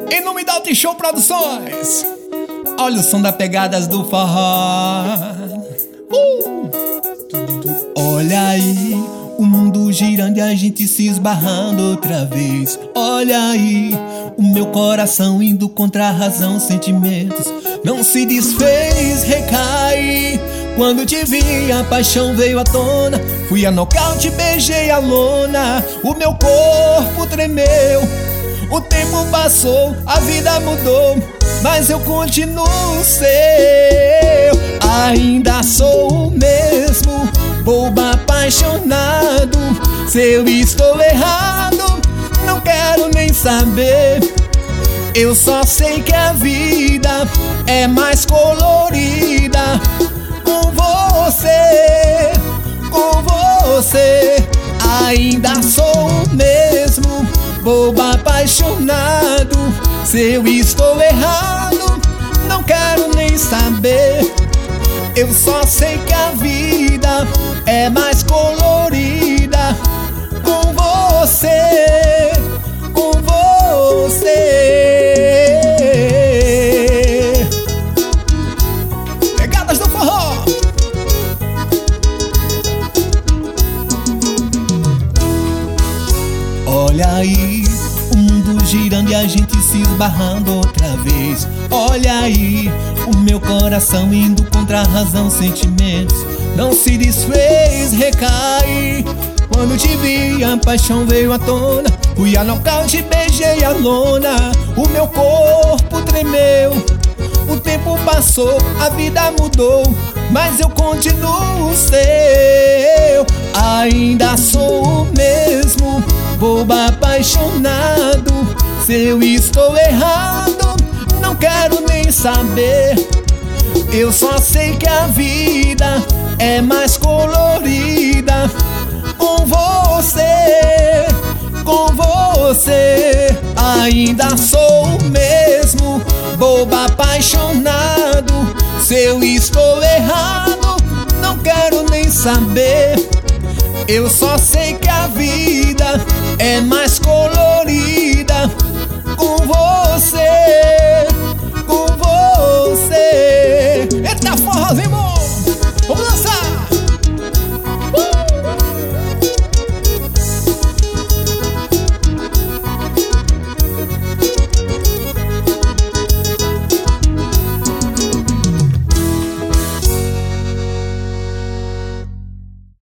Em nome da Show Produções, olha o som das pegadas do forró. Olha aí, o mundo girando e a gente se esbarrando outra vez. Olha aí, o meu coração indo contra a razão, sentimentos não se desfez, recai. Quando te vi, a paixão veio à tona. Fui a nocaute, beijei a lona. O meu corpo tremeu. O tempo passou, a vida mudou, mas eu continuo seu. Ainda sou o mesmo, bobo apaixonado. Se eu estou errado, não quero nem saber. Eu só sei que a vida é mais colorida com você, com você. Ainda sou o mesmo, bobo apaixonado. Se eu estou errado, não quero nem saber. Eu só sei que a vida é mais colorida com você, com você. Pegadas do forró. Olha aí, o mundo girando e a gente se esbarrando outra vez. Olha aí, o meu coração indo contra a razão, sentimentos não se desfez, recai. Quando te vi, a paixão veio à tona. Fui a nocaute, beijei a lona. O meu corpo tremeu. O tempo passou, a vida mudou, mas eu continuo seu. Ainda sou o mesmo, bobo apaixonado. Se eu estou errado, não quero nem saber. Eu só sei que a vida é mais colorida com você, com você. Ainda sou o mesmo, bobo apaixonado. Se eu estou errado, não quero nem saber. Eu só sei que a vida é mais colorida com você, com você. Eita, forrozinho!